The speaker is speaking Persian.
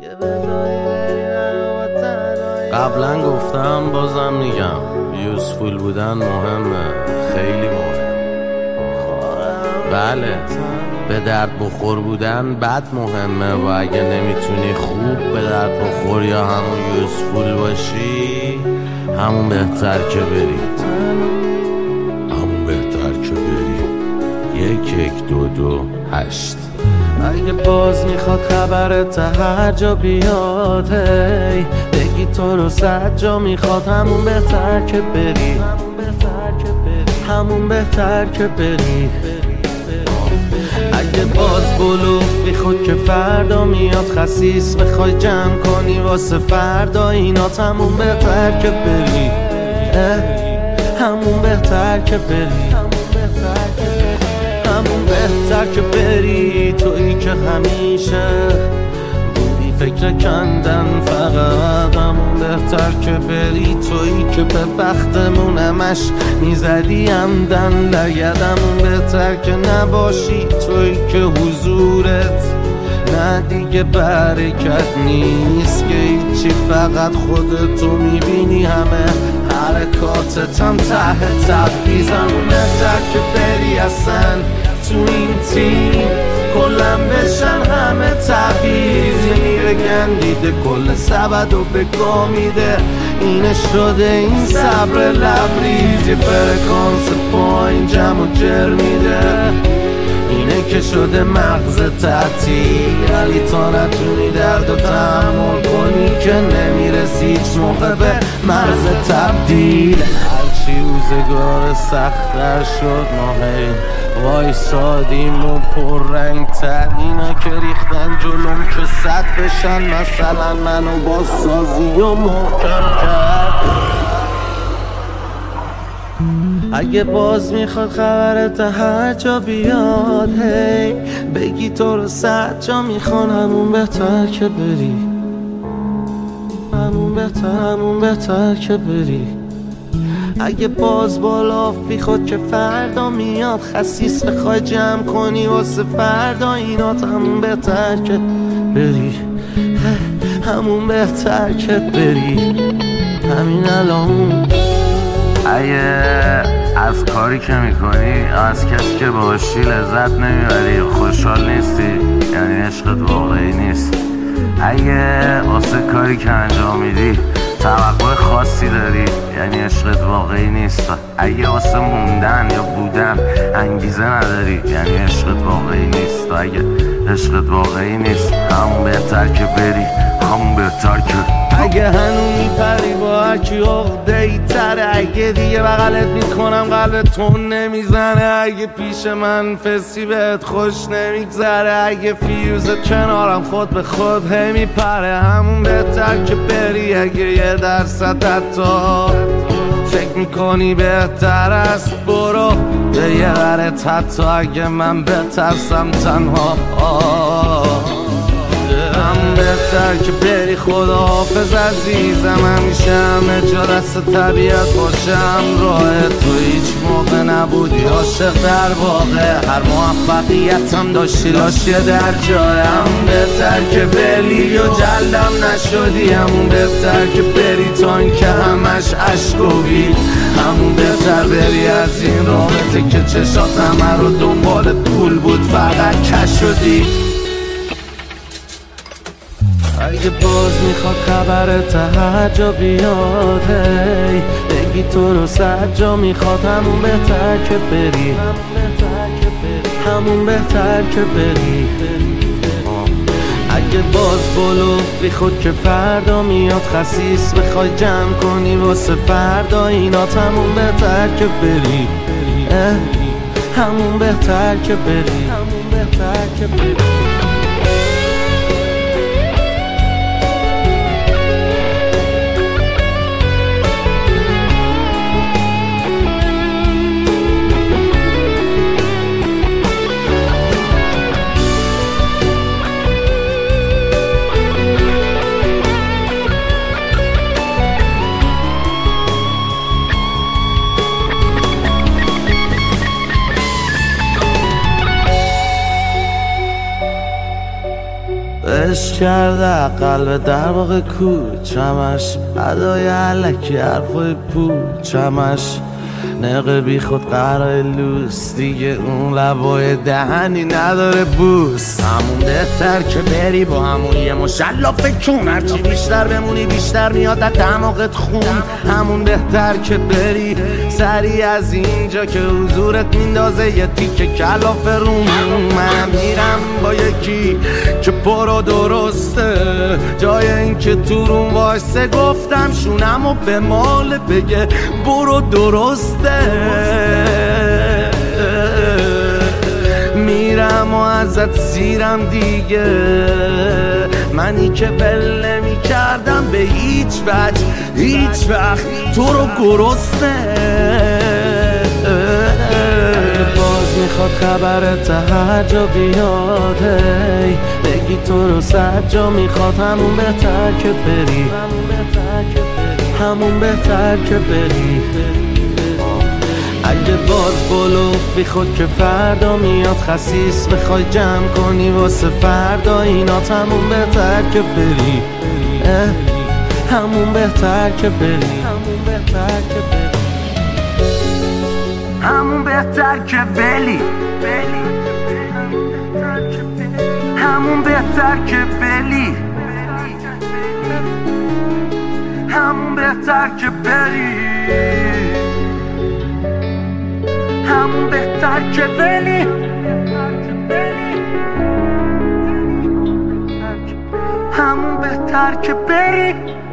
قبلا گفتم بازم میگم یوزفول بودن مهمه، خیلی مهم. بله، به درد بخور بودن بد مهمه و اگه نمیتونی خوب به درد بخور یا همون یوزفول باشی، همون بهتر که بری. همون بهتر که بری. 1-1-2-2-8. اگه باز میخواد خبرت هر جا بیاد، هی بگی تو رو 100 جا میخواد، همون بهتر که بری. همون بهتر که بری. اگه باز بلوف خود که فردا میاد، خسیس بخوای جمع کنی واسه فردا اینات، همون بهتر که بری. همون بهتر که بری. همون بهتر که بری. تویی که همیشه بودی فکر کندن فقط، همون بهتر که بری. تویی که به بختمون همش میزدی همدن لگد، همون بهتر که نباشی. تویی که حضورت نه دیگه برکت نیست، که هیچی فقط خودتو میبینی، همه حرکاتت هم ته تبعیض. همون بهتر که بری اصلا تو این تیم کلم بشن همه تبعیض. میره گندیده کل سبد و بگاه میده، اینه شده این صبر لبریز. یه فرکانس پایین جمع و جر میده، اینه که شده مغز تعطیل. ولی تا نتونی درد و تحمل کنی که نمیرسی هیچ موقع به مرز تبدیل. هرچی روزگار سخت‌تر شد ما هی وایسادیم و پررنگ‌تر، اینا که ریختن جلوم که صد بشن، مثلا منو بازسازی و محکم کرد. اگه باز میخواد خبرت هر جا بیاد، هی بگی تو رو 100 جا میخوان، همون بهتر که بری. همون بهتر که بری. اگه باز بالا فی خود که فردا میاد، خسیس بخوای جمع کنی واسه فردا اینات، همون بهتر که بری. همون بهتر که بری. همین الان. اگه از کاری که میکنی از کسی که باشی لذت نمیبری، خوشحال نیستی، یعنی عشقت واقعی نیست. اگه واسه کاری که انجام میدی توقع خاصی داری، یعنی عشقت واقعی نیست. اگه واسه موندن یا بودن انگیزه نداری، یعنی عشقت واقعی نیست. و اگه عشقت واقعی نیست، همون بهتر که بری. همون بهتر که اگه هنو میپری با هرکی عقده‌ای تره، اگه دیگه بغلت میکنم قلبت نمیزنه، اگه پیش من فسی بهت خوش نمیگذره، اگه فیوزت کنارم خود به خود هی میپره، همون بهتر که بری. اگه 1% حتی فکر میکنی بهتر است، برو به یه ورت، حتی اگه من بترسم تنها. همون بهتر که بری. خداحافظ عزیزم، همیشه همه جا دست طبیعت باشم. راه تو هیچ موقع نبودی عاشق در واقع، هر موفقیتم داشتی لاشیه در جای. همون بهتر که بری و جلدم نشدی، همون بهتر که بری تا این که همش عشق و بید. همون بهتر بری از این رابطه که چشات همه رو دنبال پول بود، فقط کش شدی. اگه باز میخواد خبرت هر جا بیاد، هی بگی تو رو 100 جا میخواد، همون بهتر که بری. همون بهتر که بری. اگه باز بلوفی خود که فردا میاد، خسیس بخوای جمع کنی واسه فردا اینات، همون بهتر که بری. همون بهتر که بری. همون بهتر که بری. عشق کرده قلب در واقع کوچمش ادای علکی حرفای پوچمش نقه بی خود قرار لوس دیگه اون لبای دهنی نداره بوس همون بهتر که بری با همون یه مشلافه کون هرچی بیشتر بمونی بیشتر میاد در دماغت خون همون بهتر که بری سری از اینجا که حضورت میندازه یه تیکه کلافه روم من میرم با یکی که پرو درسته جای این که تو روم وایسه گفتم شونم و به مال بگه برو درسته میرم و ازت سیرم دیگه منی که ول نمی کردم به هیچ وجه هیچ وقت تو رو گرسنه باز میخواد خبرت هر جا بیاد هی بگی تو رو صد جا میخواد همون بهتر که بری همون بهتر که بری اگه باز بلوفی خود که فردا میاد خسیس بخوای جمع کنی واسه فردا اینات همون بهتر که بری همون بهتر که بری همون بهتر که بری همون بهتر که بلی همون بهتر که بلی همون بهتر که بری همون بهتر که بلی همون بهتر که بری